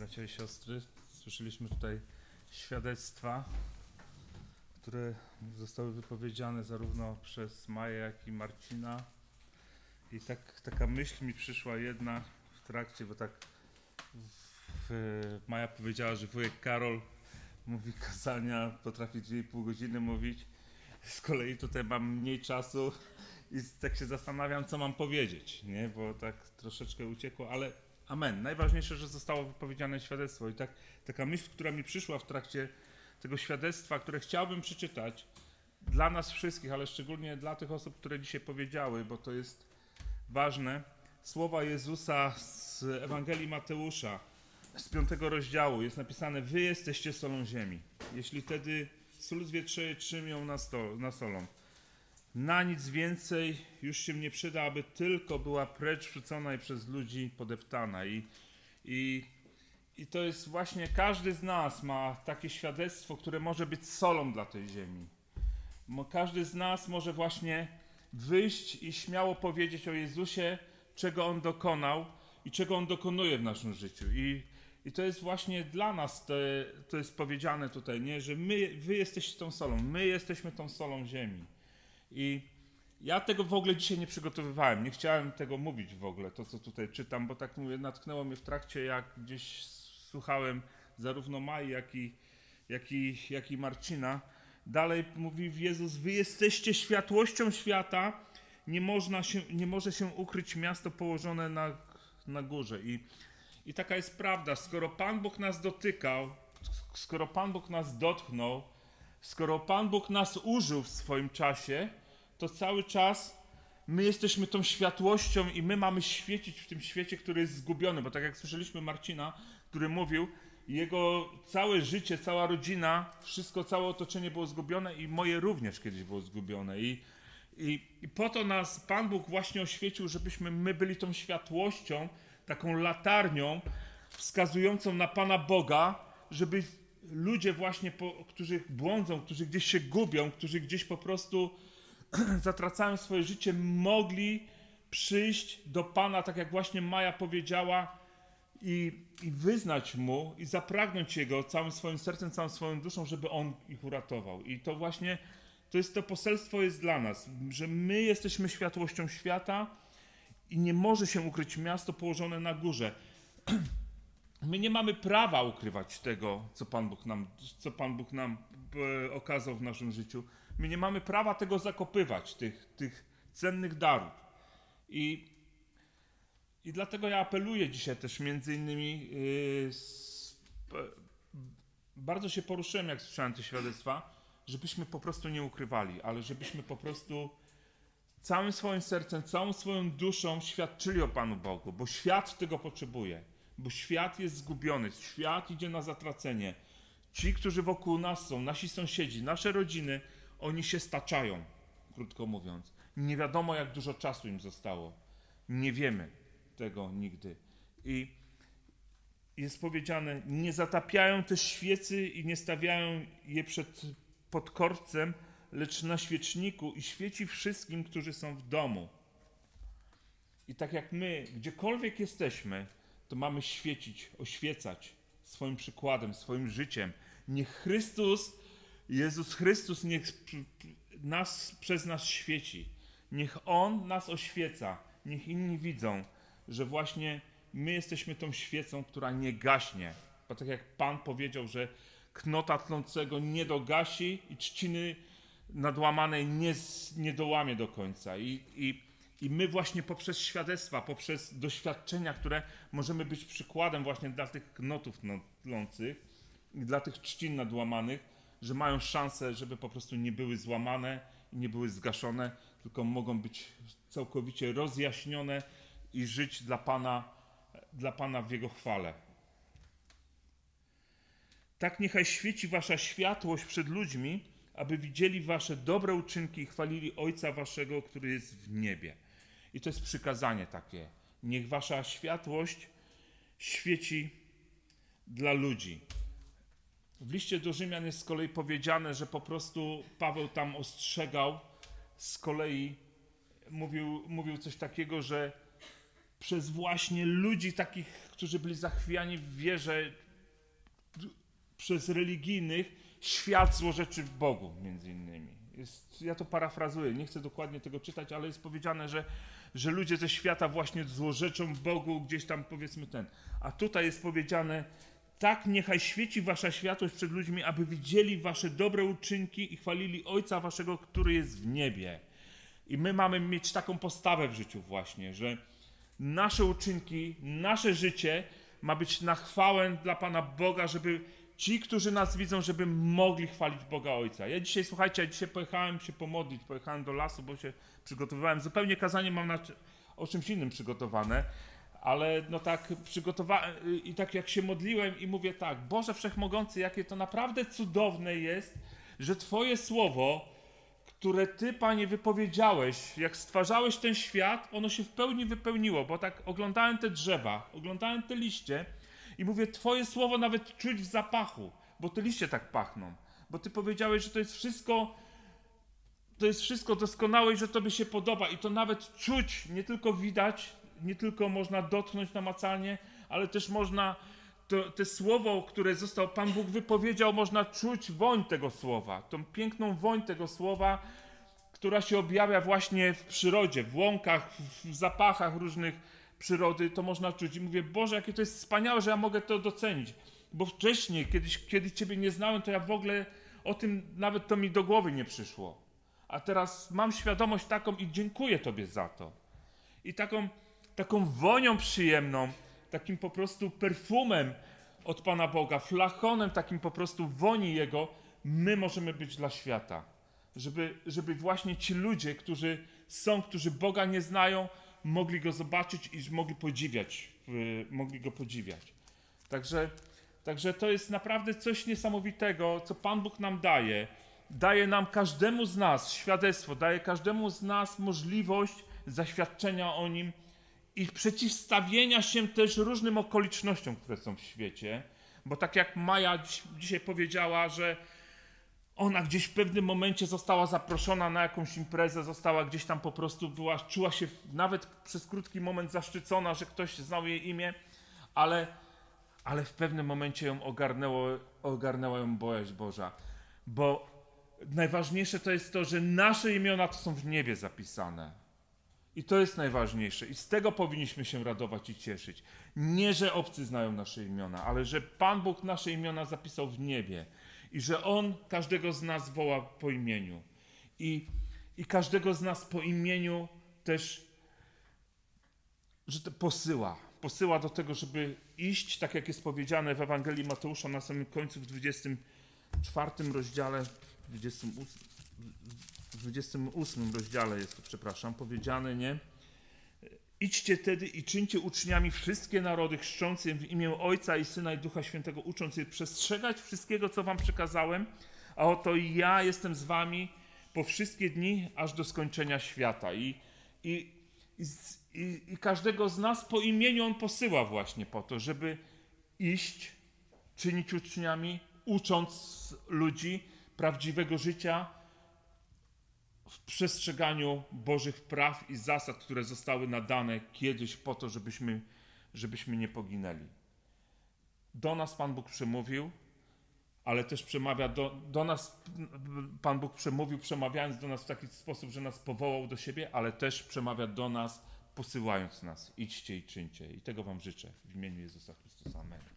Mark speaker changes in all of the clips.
Speaker 1: bracia i siostry. Słyszeliśmy tutaj świadectwa, które zostały wypowiedziane zarówno przez Maję, jak i Marcina. I taka myśl mi przyszła jedna w trakcie, bo Maja powiedziała, że wujek Karol mówi kazania, potrafi 2,5 godziny mówić. Z kolei tutaj mam mniej czasu i tak się zastanawiam, co mam powiedzieć, nie? Bo tak troszeczkę uciekło, ale amen. Najważniejsze, że zostało wypowiedziane świadectwo. I taka myśl, która mi przyszła w trakcie tego świadectwa, które chciałbym przeczytać dla nas wszystkich, ale szczególnie dla tych osób, które dzisiaj powiedziały, bo to jest ważne. Słowa Jezusa z Ewangelii Mateusza, z 5 rozdziału jest napisane: wy jesteście solą ziemi. Jeśli wtedy sól zwietrzeje, czym ją nasolą? Na nic więcej już się nie przyda, aby tylko była precz wrzucona i przez ludzi podeptana. I to jest właśnie, każdy z nas ma takie świadectwo, które może być solą dla tej ziemi. Każdy z nas może właśnie wyjść i śmiało powiedzieć o Jezusie, czego On dokonał i czego On dokonuje w naszym życiu. I to jest właśnie dla nas, to jest powiedziane tutaj, nie? Że wy jesteście tą solą, my jesteśmy tą solą ziemi. I ja tego w ogóle dzisiaj nie przygotowywałem, nie chciałem tego mówić w ogóle, to co tutaj czytam, bo tak mówię, natknęło mnie w trakcie, jak gdzieś słuchałem zarówno Mai, jak i Marcina. Dalej mówi Jezus: wy jesteście światłością świata, nie może się ukryć miasto położone na górze. I taka jest prawda, skoro Pan Bóg nas dotykał, skoro Pan Bóg nas dotknął, skoro Pan Bóg nas użył w swoim czasie, to cały czas my jesteśmy tą światłością i my mamy świecić w tym świecie, który jest zgubiony. Bo tak jak słyszeliśmy Marcina, który mówił, jego całe życie, cała rodzina, wszystko, całe otoczenie było zgubione i moje również kiedyś było zgubione. I po to nas Pan Bóg właśnie oświecił, żebyśmy my byli tą światłością, taką latarnią wskazującą na Pana Boga, żeby ludzie właśnie, którzy błądzą, którzy gdzieś się gubią, którzy gdzieś po prostu zatracają swoje życie, mogli przyjść do Pana, tak jak właśnie Maja powiedziała, i wyznać Mu i zapragnąć Jego całym swoim sercem, całą swoją duszą, żeby On ich uratował. I to właśnie, to poselstwo jest dla nas, że my jesteśmy światłością świata i nie może się ukryć miasto położone na górze. My nie mamy prawa ukrywać tego, co Pan Bóg nam okazał w naszym życiu. My nie mamy prawa tego zakopywać, tych cennych darów. I dlatego ja apeluję dzisiaj też między innymi, bardzo się poruszyłem, jak słyszałem te świadectwa, żebyśmy po prostu nie ukrywali, ale żebyśmy po prostu całym swoim sercem, całą swoją duszą świadczyli o Panu Bogu, bo świat tego potrzebuje, bo świat jest zgubiony, świat idzie na zatracenie. Ci, którzy wokół nas są, nasi sąsiedzi, nasze rodziny, oni się staczają, krótko mówiąc. Nie wiadomo, jak dużo czasu im zostało. Nie wiemy tego nigdy. I jest powiedziane: nie zatapiają też świecy i nie stawiają je pod korcem, lecz na świeczniku i świeci wszystkim, którzy są w domu. I tak jak my, gdziekolwiek jesteśmy, to mamy świecić, oświecać swoim przykładem, swoim życiem. Niech Jezus Chrystus przez nas świeci. Niech On nas oświeca. Niech inni widzą, że właśnie my jesteśmy tą świecą, która nie gaśnie. Bo tak jak Pan powiedział, że knota tlącego nie dogasi i trzciny nadłamanej nie dołamie do końca. I my właśnie poprzez świadectwa, poprzez doświadczenia, które możemy być przykładem właśnie dla tych knotów tlących i dla tych trzcin nadłamanych, że mają szansę, żeby po prostu nie były złamane i nie były zgaszone, tylko mogą być całkowicie rozjaśnione i żyć dla Pana w Jego chwale. Tak niechaj świeci wasza światłość przed ludźmi, aby widzieli wasze dobre uczynki i chwalili Ojca waszego, który jest w niebie. I to jest przykazanie takie. Niech wasza światłość świeci dla ludzi. W liście do Rzymian jest z kolei powiedziane, że po prostu Paweł tam ostrzegał, z kolei mówił coś takiego, że przez właśnie ludzi takich, którzy byli zachwiani w wierze, przez religijnych, świat złorzeczy w Bogu, między innymi. Ja to parafrazuję, nie chcę dokładnie tego czytać, ale jest powiedziane, że ludzie ze świata właśnie złorzeczą Bogu, gdzieś tam powiedzmy ten. A tutaj jest powiedziane, tak niechaj świeci wasza światłość przed ludźmi, aby widzieli wasze dobre uczynki i chwalili Ojca waszego, który jest w niebie. I my mamy mieć taką postawę w życiu właśnie, że nasze uczynki, nasze życie ma być na chwałę dla Pana Boga, żeby ci, którzy nas widzą, żeby mogli chwalić Boga Ojca. Słuchajcie, ja dzisiaj pojechałem się pomodlić, pojechałem do lasu, bo się przygotowywałem. Zupełnie kazanie mam o czymś innym przygotowane, ale no tak przygotowałem i tak jak się modliłem i mówię tak, Boże Wszechmogący, jakie to naprawdę cudowne jest, że Twoje słowo, które Ty, Panie, wypowiedziałeś, jak stwarzałeś ten świat, ono się w pełni wypełniło, bo tak oglądałem te drzewa, oglądałem te liście i mówię, Twoje słowo nawet czuć w zapachu, bo te liście tak pachną, bo Ty powiedziałeś, że to jest wszystko doskonałe i że Tobie się podoba i to nawet czuć, nie tylko widać, nie tylko można dotknąć namacalnie, ale też można te słowo, które Pan Bóg wypowiedział, można czuć woń tego słowa, tą piękną woń tego słowa, która się objawia właśnie w przyrodzie, w łąkach, w zapachach różnych przyrody, to można czuć. I mówię, Boże, jakie to jest wspaniałe, że ja mogę to docenić, bo wcześniej, kiedy Ciebie nie znałem, to ja w ogóle o tym nawet to mi do głowy nie przyszło. A teraz mam świadomość taką i dziękuję Tobie za to. I taką wonią przyjemną, takim po prostu perfumem od Pana Boga, flachonem takim po prostu woni Jego, my możemy być dla świata. Żeby właśnie ci ludzie, którzy Boga nie znają, mogli Go zobaczyć i mogli Go podziwiać. Także to jest naprawdę coś niesamowitego, co Pan Bóg nam daje. Daje nam każdemu z nas świadectwo, daje każdemu z nas możliwość zaświadczenia o Nim i przeciwstawienia się też różnym okolicznościom, które są w świecie. Bo tak jak Maja dzisiaj powiedziała, że ona gdzieś w pewnym momencie została zaproszona na jakąś imprezę, została gdzieś tam po prostu, czuła się nawet przez krótki moment zaszczycona, że ktoś znał jej imię, ale w pewnym momencie ją ogarnęła ją bojaźń Boża. Bo najważniejsze to jest to, że nasze imiona to są w niebie zapisane. I to jest najważniejsze. I z tego powinniśmy się radować i cieszyć. Nie, że obcy znają nasze imiona, ale że Pan Bóg nasze imiona zapisał w niebie. I że On każdego z nas woła po imieniu. I każdego z nas po imieniu też że to posyła. Posyła do tego, żeby iść, tak jak jest powiedziane w Ewangelii Mateusza na samym końcu w 24 rozdziale, w 28 rozdziale jest to, przepraszam, powiedziane, nie? Idźcie tedy i czyńcie uczniami wszystkie narody, chrzcząc je w imię Ojca i Syna i Ducha Świętego, ucząc je przestrzegać wszystkiego, co wam przekazałem, a oto ja jestem z wami po wszystkie dni, aż do skończenia świata. I każdego z nas po imieniu On posyła właśnie po to, żeby iść, czynić uczniami, ucząc ludzi prawdziwego życia, w przestrzeganiu Bożych praw i zasad, które zostały nadane kiedyś po to, żebyśmy nie poginęli. Do nas Pan Bóg przemówił, ale też przemawia do nas, Pan Bóg przemówił, przemawiając do nas w taki sposób, że nas powołał do siebie, ale też przemawia do nas, posyłając nas. Idźcie i czyńcie. I tego wam życzę w imieniu Jezusa Chrystusa. Amen.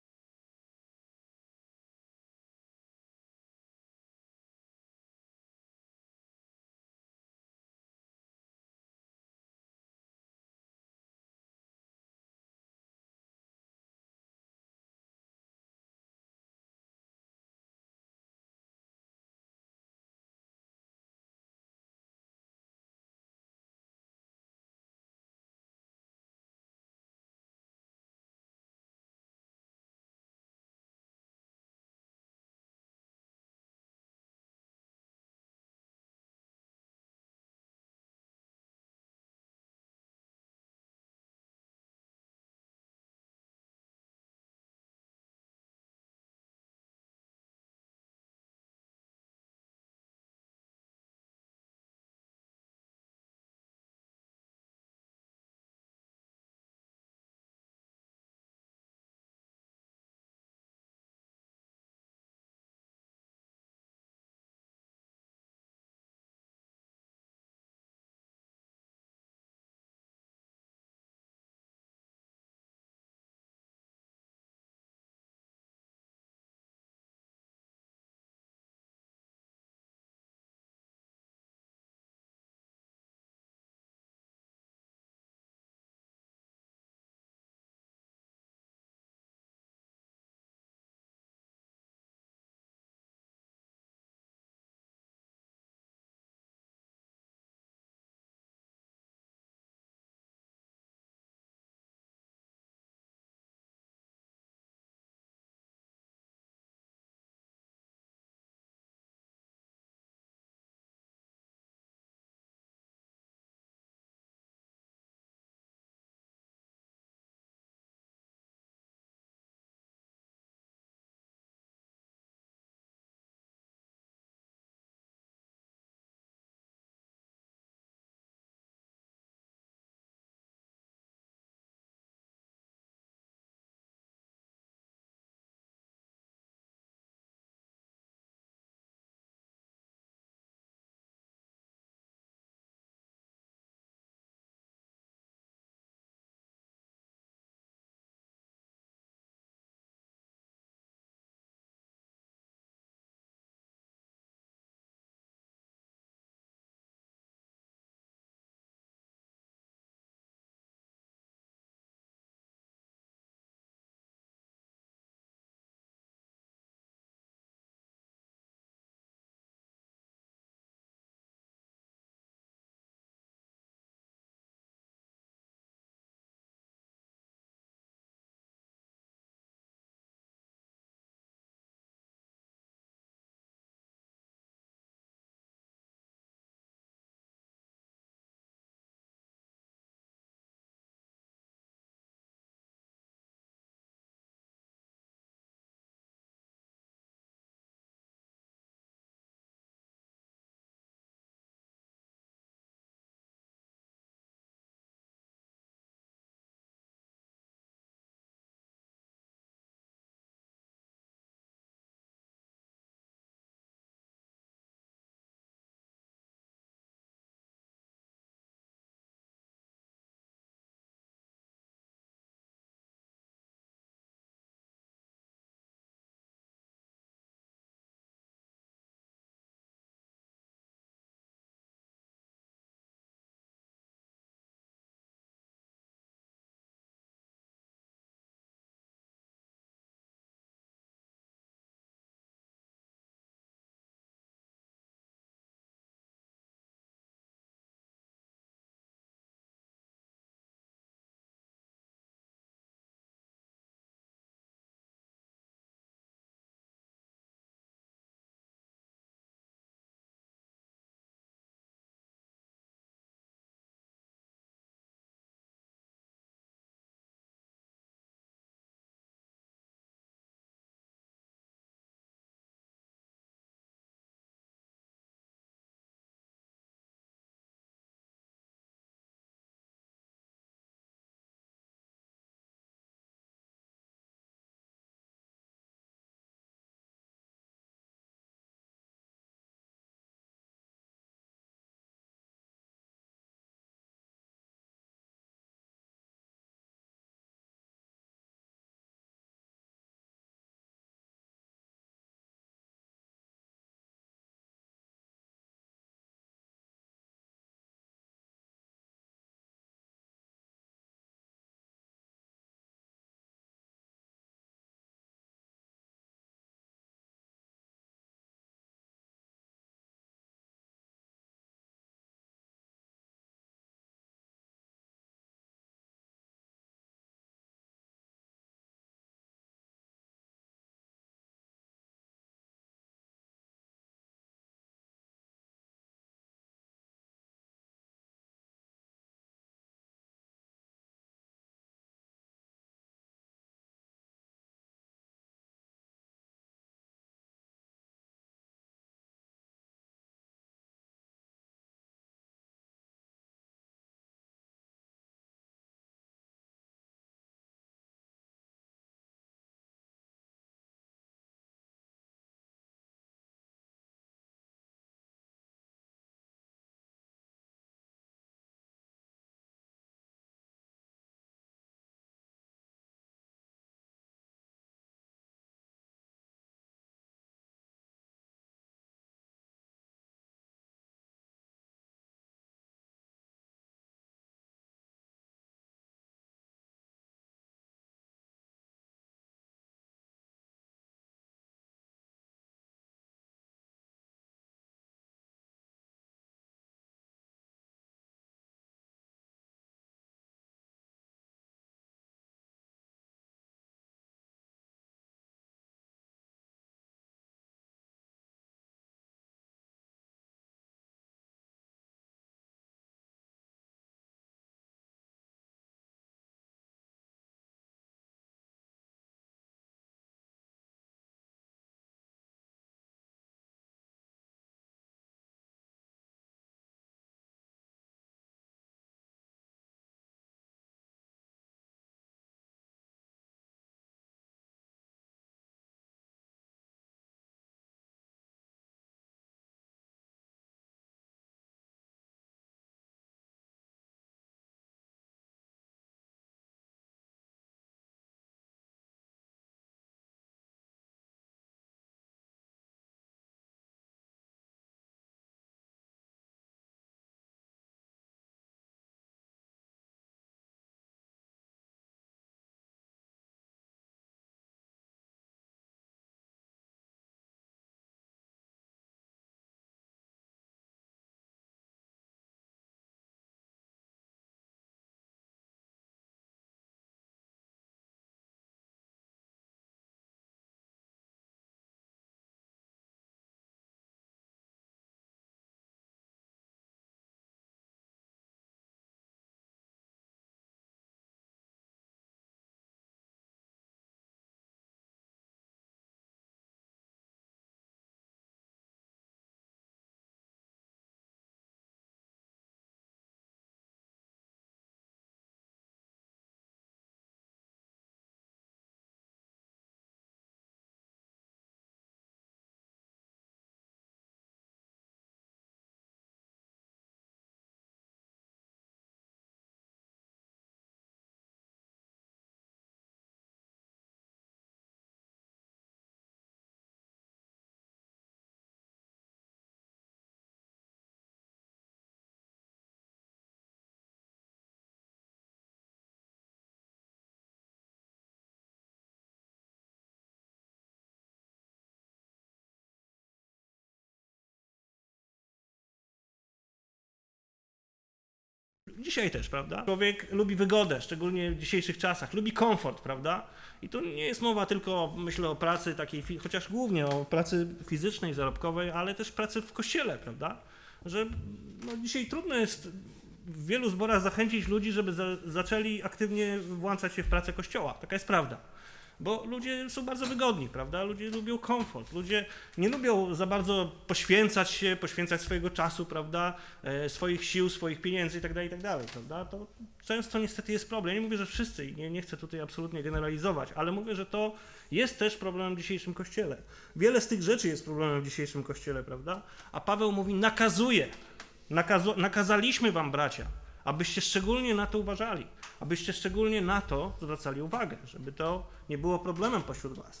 Speaker 2: dzisiaj też, prawda? Człowiek lubi wygodę, szczególnie w dzisiejszych czasach, lubi komfort, prawda? I tu nie jest mowa tylko, myślę, o pracy takiej, chociaż głównie o pracy fizycznej, zarobkowej, ale też pracy w kościele, prawda? Że no, dzisiaj trudno jest w wielu zborach zachęcić ludzi, żeby zaczęli aktywnie włączać się w pracę kościoła. Taka jest prawda. Bo ludzie są bardzo wygodni, prawda? Ludzie lubią komfort, ludzie nie lubią za bardzo poświęcać się, poświęcać swojego czasu, prawda? Swoich sił, swoich pieniędzy itd., prawda? To często niestety jest problem. Ja nie mówię, że wszyscy i nie chcę tutaj absolutnie generalizować, ale mówię, że to jest też problemem w dzisiejszym Kościele. Wiele z tych rzeczy jest problemem w dzisiejszym Kościele, prawda? A Paweł mówi, nakazuje. Nakazaliśmy wam, bracia, abyście szczególnie na to uważali, abyście szczególnie na to zwracali uwagę, żeby to nie było problemem pośród was.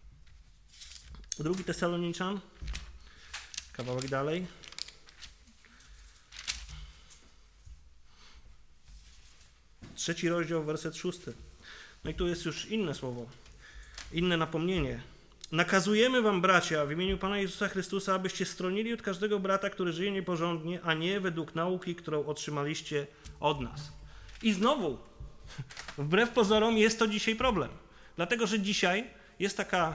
Speaker 2: 2 Tesaloniczan, kawałek dalej. Trzeci rozdział, werset 6. No i tu jest już inne słowo, inne napomnienie. Nakazujemy wam, bracia, w imieniu Pana Jezusa Chrystusa, abyście stronili od każdego brata, który żyje nieporządnie, a nie według nauki, którą otrzymaliście od nas. I znowu, wbrew pozorom, jest to dzisiaj problem. Dlatego, że dzisiaj jest taka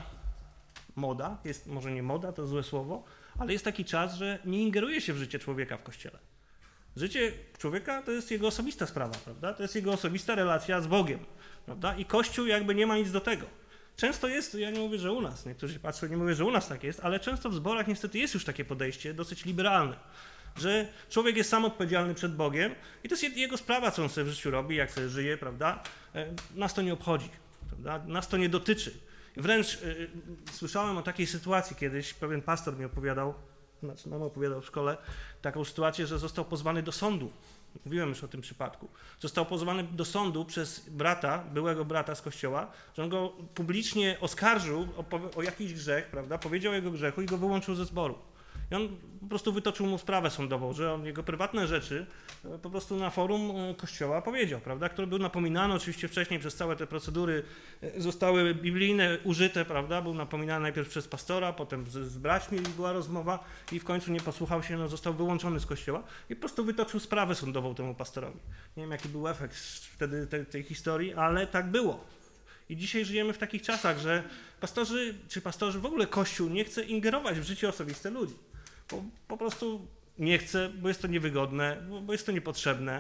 Speaker 2: moda, jest może nie moda, to złe słowo, ale jest taki czas, że nie ingeruje się w życie człowieka w Kościele. Życie człowieka to jest jego osobista sprawa, prawda? To jest jego osobista relacja z Bogiem, prawda? I Kościół jakby nie ma nic do tego. Często jest, ja nie mówię, że u nas, niektórzy patrzą, nie mówię, że u nas tak jest, ale często w zborach niestety jest już takie podejście dosyć liberalne, że człowiek jest sam odpowiedzialny przed Bogiem i to jest jego sprawa, co on sobie w życiu robi, jak sobie żyje, prawda? Nas to nie obchodzi, prawda? Nas to nie dotyczy. Wręcz słyszałem o takiej sytuacji kiedyś, pewien pastor mi opowiadał, znaczy nam opowiadał w szkole, taką sytuację, że został pozwany do sądu. Mówiłem już o tym przypadku. Został pozwany do sądu przez brata, byłego brata z kościoła, że on go publicznie oskarżył o jakiś grzech, prawda? Powiedział o jego grzechu i go wyłączył ze zboru. I on po prostu wytoczył mu sprawę sądową, że on jego prywatne rzeczy po prostu na forum kościoła powiedział, prawda? Który był napominany oczywiście wcześniej przez całe te procedury, zostały biblijne użyte, prawda? Był napominany najpierw przez pastora, potem z braćmi była rozmowa i w końcu nie posłuchał się, no został wyłączony z kościoła i po prostu wytoczył sprawę sądową temu pastorowi. Nie wiem, jaki był efekt wtedy tej historii, ale tak było. I dzisiaj żyjemy w takich czasach, że pastorzy w ogóle Kościół nie chce ingerować w życie osobiste ludzi. Po prostu nie chce, bo jest to niewygodne, bo jest to niepotrzebne,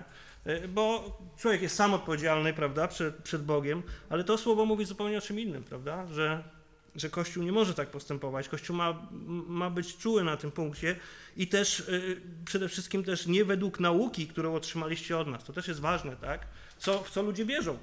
Speaker 2: bo człowiek jest sam odpowiedzialny, prawda, przed Bogiem, ale to słowo mówi zupełnie o czym innym, prawda, że Kościół nie może tak postępować. Kościół ma być czuły na tym punkcie i też przede wszystkim też nie według nauki, którą otrzymaliście od nas. To też jest ważne, tak, w co ludzie wierzą.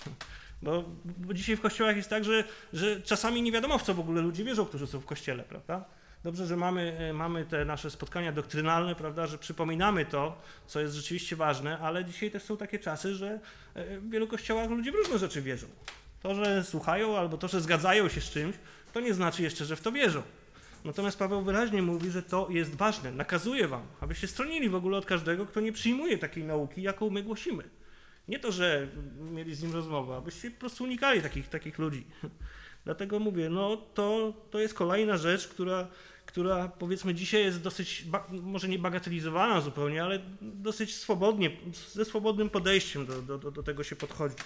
Speaker 2: Bo dzisiaj w kościołach jest tak, że czasami nie wiadomo, w co w ogóle ludzie wierzą, którzy są w kościele, prawda? Dobrze, że mamy te nasze spotkania doktrynalne, prawda, że przypominamy to, co jest rzeczywiście ważne, ale dzisiaj też są takie czasy, że w wielu kościołach ludzie w różne rzeczy wierzą. To, że słuchają albo to, że zgadzają się z czymś, to nie znaczy jeszcze, że w to wierzą. Natomiast Paweł wyraźnie mówi, że to jest ważne. Nakazuje wam, abyście stronili w ogóle od każdego, kto nie przyjmuje takiej nauki, jaką my głosimy. Nie to, że mieli z nim rozmowę, abyście po prostu unikali takich ludzi. Dlatego mówię, no to jest kolejna rzecz, która powiedzmy dzisiaj jest dosyć, może nie bagatelizowana zupełnie, ale dosyć swobodnie, ze swobodnym podejściem do tego się podchodzi.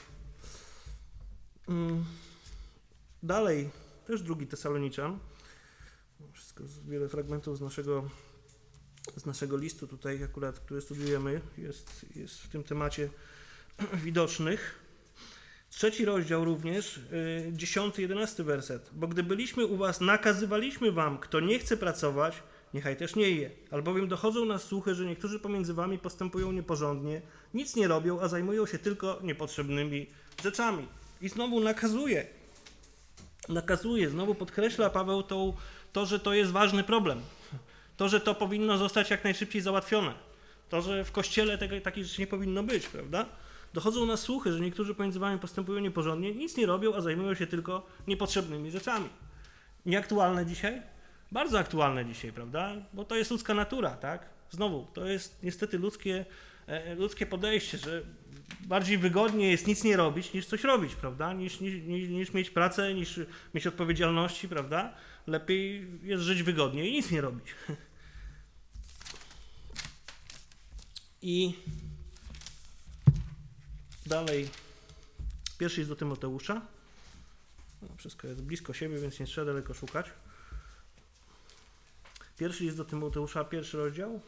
Speaker 2: Dalej, też 2 Tesaloniczan, wszystko, wiele fragmentów z naszego listu tutaj akurat, który studiujemy, jest w tym temacie widocznych. 3 rozdział również, 10-11 werset. Bo gdy byliśmy u was, nakazywaliśmy wam, kto nie chce pracować, niechaj też nie je. Albowiem dochodzą nas słuchy, że niektórzy pomiędzy wami postępują nieporządnie, nic nie robią, a zajmują się tylko niepotrzebnymi rzeczami. I znowu nakazuje, znowu podkreśla Paweł to, że to jest ważny problem. To, że to powinno zostać jak najszybciej załatwione. To, że w Kościele takiej rzeczy nie powinno być, prawda? Dochodzą nas słuchy, że niektórzy pomiędzy wami postępują nieporządnie, nic nie robią, a zajmują się tylko niepotrzebnymi rzeczami. Nieaktualne dzisiaj? Bardzo aktualne dzisiaj, prawda? Bo to jest ludzka natura, tak? Znowu, to jest niestety ludzkie podejście, że bardziej wygodnie jest nic nie robić, niż coś robić, prawda? Niż mieć pracę, niż mieć odpowiedzialności, prawda? Lepiej jest żyć wygodnie i nic nie robić. I Dalej, pierwszy list do Tymoteusza. No, wszystko jest blisko siebie, więc nie trzeba daleko szukać. Pierwszy list do Tymoteusza, 1 rozdział.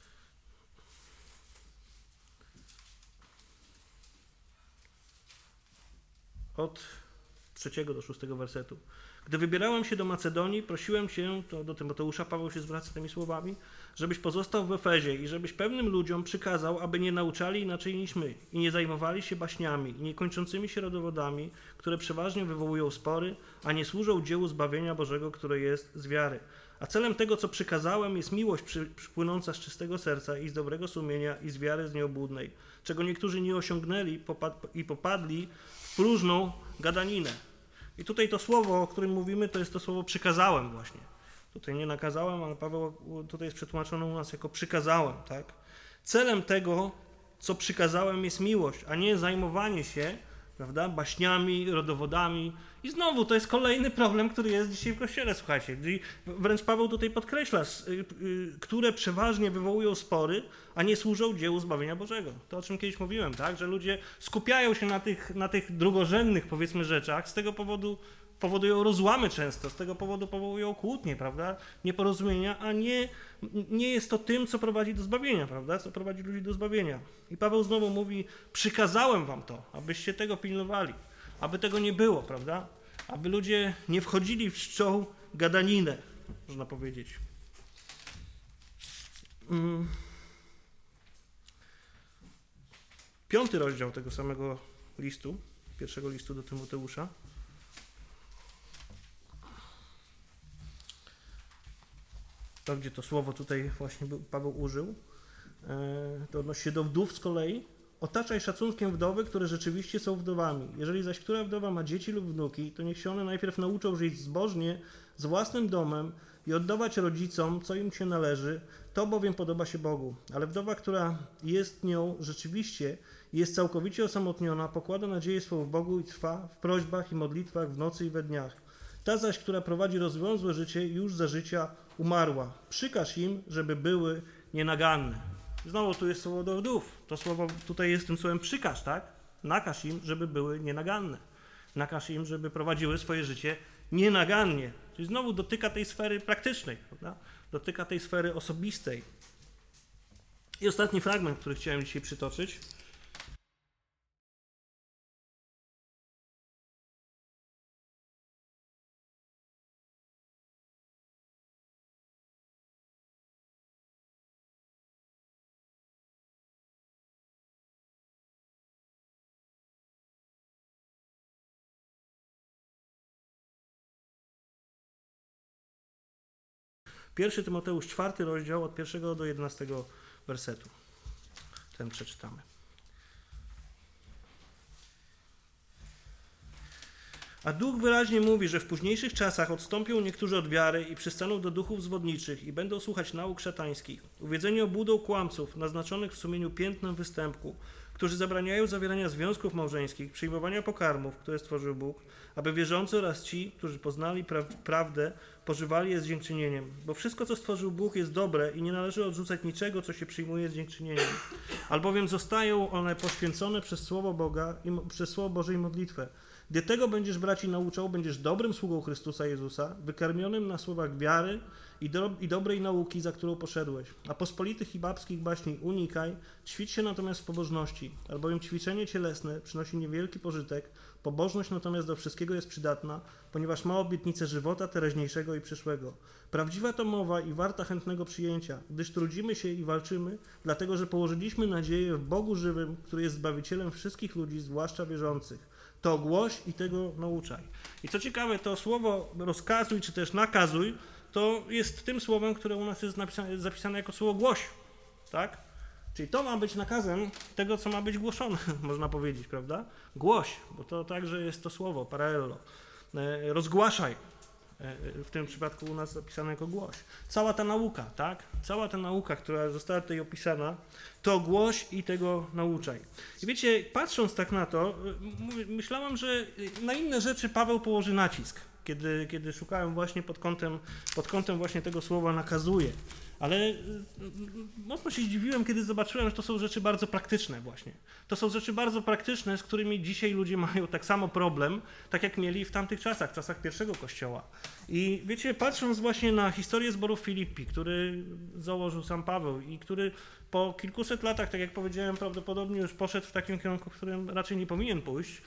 Speaker 2: Od 3 do 6 wersetu. Gdy wybierałem się do Macedonii, prosiłem cię, to do Tymoteusza Paweł się zwraca tymi słowami, żebyś pozostał w Efezie i żebyś pewnym ludziom przykazał, aby nie nauczali inaczej niż my i nie zajmowali się baśniami i niekończącymi się rodowodami, które przeważnie wywołują spory, a nie służą dziełu zbawienia Bożego, które jest z wiary. A celem tego, co przykazałem, jest miłość przypłynąca z czystego serca i z dobrego sumienia i z wiary z nieobłudnej, czego niektórzy nie osiągnęli i popadli w próżną gadaninę. I tutaj to słowo, o którym mówimy, to jest to słowo przykazałem właśnie. Tutaj nie nakazałem, ale Paweł tutaj jest przetłumaczone u nas jako przykazałem, tak? Celem tego, co przykazałem, jest miłość, a nie zajmowanie się, prawda, baśniami, rodowodami. I znowu to jest kolejny problem, który jest dzisiaj w Kościele, słuchajcie. Wręcz Paweł tutaj podkreśla, które przeważnie wywołują spory, a nie służą dziełu zbawienia Bożego. To, o czym kiedyś mówiłem, tak? Że ludzie skupiają się na tych drugorzędnych, powiedzmy, rzeczach, z tego powodu powodują rozłamy często, z tego powodu powodują kłótnie, prawda? Nieporozumienia, a nie jest to tym, co prowadzi do zbawienia, prawda? Co prowadzi ludzi do zbawienia. I Paweł znowu mówi, przykazałem wam to, abyście tego pilnowali, aby tego nie było, prawda? Aby ludzie nie wchodzili w czczą gadaninę, można powiedzieć. 5 rozdział tego samego listu, pierwszego listu do Tymoteusza. To, gdzie to słowo tutaj właśnie Paweł użył, to odnosi się do wdów z kolei. Otaczaj szacunkiem wdowy, które rzeczywiście są wdowami. Jeżeli zaś która wdowa ma dzieci lub wnuki, to niech się one najpierw nauczą żyć zbożnie, z własnym domem i oddawać rodzicom, co im się należy, to bowiem podoba się Bogu. Ale wdowa, która jest nią rzeczywiście, jest całkowicie osamotniona, pokłada nadzieję swą w Bogu i trwa w prośbach i modlitwach w nocy i we dniach. Ta zaś, która prowadzi rozwiązłe życie, już za życia umarła. Przykaż im, żeby były nienaganne. Znowu tu jest słowo do wdów. To słowo tutaj jest tym słowem przykaż, tak? Nakaż im, żeby były nienaganne. Nakaż im, żeby prowadziły swoje życie nienagannie. Czyli znowu dotyka tej sfery praktycznej, prawda? Dotyka tej sfery osobistej. I ostatni fragment, który chciałem dzisiaj przytoczyć. Pierwszy Tymoteusz, 4 rozdział, od 1 do 11 wersetu. Ten przeczytamy. A Duch wyraźnie mówi, że w późniejszych czasach odstąpią niektórzy od wiary i przystaną do duchów zwodniczych i będą słuchać nauk szatańskich. Uwiedzeni obłudą kłamców, naznaczonych w sumieniu piętnem występku, którzy zabraniają zawierania związków małżeńskich, przyjmowania pokarmów, które stworzył Bóg, aby wierzący oraz ci, którzy poznali prawdę, pożywali je z dziękczynieniem. Bo wszystko, co stworzył Bóg, jest dobre i nie należy odrzucać niczego, co się przyjmuje z dziękczynieniem. Albowiem zostają one poświęcone przez Słowo Boga i przez Słowo Boże i modlitwę. Gdy tego będziesz braci nauczał, będziesz dobrym sługą Chrystusa Jezusa, wykarmionym na słowach wiary i dobrej nauki, za którą poszedłeś. A pospolitych i babskich baśni unikaj, ćwicz się natomiast w pobożności, albowiem ćwiczenie cielesne przynosi niewielki pożytek, pobożność natomiast do wszystkiego jest przydatna, ponieważ ma obietnicę żywota teraźniejszego i przyszłego. Prawdziwa to mowa i warta chętnego przyjęcia, gdyż trudzimy się i walczymy, dlatego że położyliśmy nadzieję w Bogu żywym, który jest Zbawicielem wszystkich ludzi, zwłaszcza wierzących. To głoś i tego nauczaj. I co ciekawe, to słowo rozkazuj, czy też nakazuj, to jest tym słowem, które u nas jest zapisane jako słowo głoś. Tak? Czyli to ma być nakazem tego, co ma być głoszone, można powiedzieć, prawda? Głoś, bo to także jest to słowo, paralelo. Rozgłaszaj. W tym przypadku u nas zapisane jako głoś. Cała ta nauka, tak? Cała ta nauka, która została tutaj opisana, to głoś i tego nauczaj. I wiecie, patrząc tak na to, myślałem, że na inne rzeczy Paweł położy nacisk, kiedy szukałem właśnie pod kątem właśnie tego słowa nakazuje. Ale mocno się zdziwiłem, kiedy zobaczyłem, że to są rzeczy bardzo praktyczne właśnie. To są rzeczy bardzo praktyczne, z którymi dzisiaj ludzie mają tak samo problem, tak jak mieli w tamtych czasach, w czasach pierwszego Kościoła. I wiecie, patrząc właśnie na historię zboru w Filippi, który założył sam Paweł i który po kilkuset latach, tak jak powiedziałem, prawdopodobnie już poszedł w takim kierunku, w którym raczej nie powinien pójść,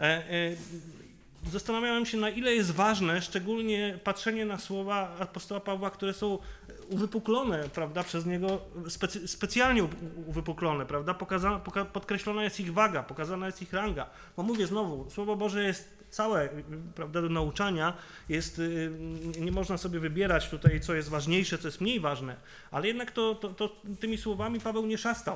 Speaker 2: zastanawiałem się, na ile jest ważne, szczególnie patrzenie na słowa apostoła Pawła, które są uwypuklone, prawda, przez niego, specjalnie uwypuklone, prawda, podkreślona jest ich waga, pokazana jest ich ranga. Bo mówię znowu, Słowo Boże jest całe, prawda, do nauczania, nie można sobie wybierać tutaj, co jest ważniejsze, co jest mniej ważne, ale jednak tymi słowami Paweł nie szastał.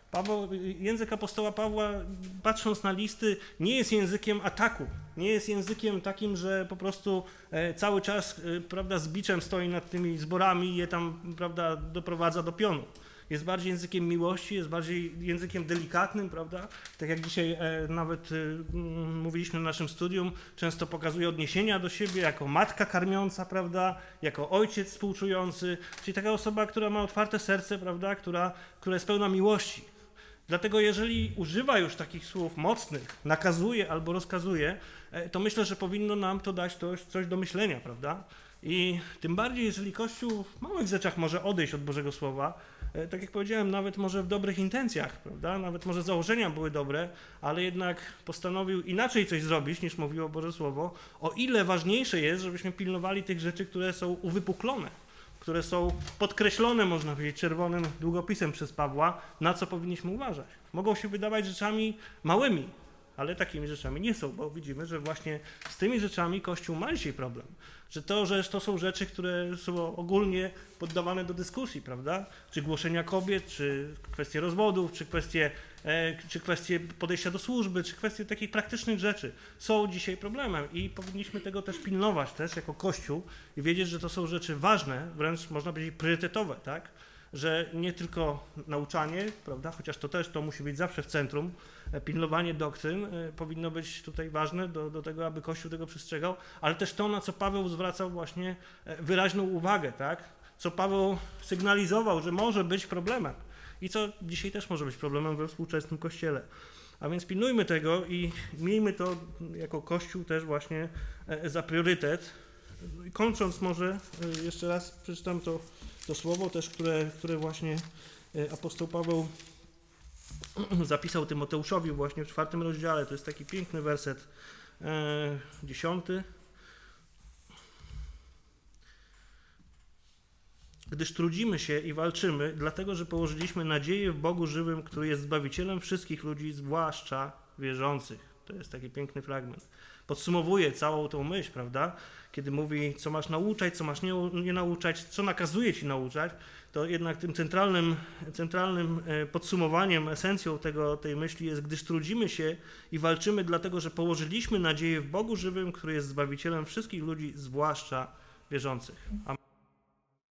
Speaker 2: Język apostoła Pawła, patrząc na listy, nie jest językiem ataku, nie jest językiem takim, że po prostu cały czas, prawda, z biczem stoi nad tymi zborami i je tam, prawda, doprowadza do pionu. Jest bardziej językiem miłości, jest bardziej językiem delikatnym, prawda? Tak jak dzisiaj nawet mówiliśmy w naszym studium, często pokazuje odniesienia do siebie jako matka karmiąca, prawda? Jako ojciec współczujący, czyli taka osoba, która ma otwarte serce, prawda? Która jest pełna miłości. Dlatego jeżeli używa już takich słów mocnych, nakazuje albo rozkazuje, to myślę, że powinno nam to dać coś do myślenia, prawda? I tym bardziej, jeżeli Kościół w małych rzeczach może odejść od Bożego Słowa, tak jak powiedziałem, nawet może w dobrych intencjach, prawda? Nawet może założenia były dobre, ale jednak postanowił inaczej coś zrobić, niż mówiło Boże Słowo, o ile ważniejsze jest, żebyśmy pilnowali tych rzeczy, które są uwypuklone, które są podkreślone, można powiedzieć, czerwonym długopisem przez Pawła, na co powinniśmy uważać. Mogą się wydawać rzeczami małymi, ale takimi rzeczami nie są, bo widzimy, że właśnie z tymi rzeczami Kościół ma dzisiaj problem. Że to są rzeczy, które są ogólnie poddawane do dyskusji, prawda? Czy głoszenia kobiet, czy kwestie rozwodów, czy kwestie podejścia do służby, czy kwestie takich praktycznych rzeczy są dzisiaj problemem i powinniśmy tego też pilnować też jako Kościół i wiedzieć, że to są rzeczy ważne, wręcz można powiedzieć priorytetowe, tak? Że nie tylko nauczanie, prawda, chociaż to musi być zawsze w centrum, pilnowanie doktryn powinno być tutaj ważne do tego, aby Kościół tego przestrzegał, ale też to, na co Paweł zwracał właśnie wyraźną uwagę, tak? Co Paweł sygnalizował, że może być problemem i co dzisiaj też może być problemem we współczesnym Kościele. A więc pilnujmy tego i miejmy to jako Kościół też właśnie za priorytet. I kończąc może jeszcze raz przeczytam to słowo też, które właśnie apostoł Paweł zapisał Tymoteuszowi właśnie w 4 rozdziale. To jest taki piękny werset 10. Gdyż trudzimy się i walczymy, dlatego że położyliśmy nadzieję w Bogu żywym, który jest Zbawicielem wszystkich ludzi, zwłaszcza wierzących. To jest taki piękny fragment. Podsumowuje całą tą myśl, prawda? Kiedy mówi, co masz nauczać, co masz nie nauczać, co nakazuje ci nauczać, to jednak tym centralnym podsumowaniem, esencją tej myśli jest, gdyż trudzimy się i walczymy, dlatego że położyliśmy nadzieję w Bogu żywym, który jest Zbawicielem wszystkich ludzi, zwłaszcza wierzących. Amen.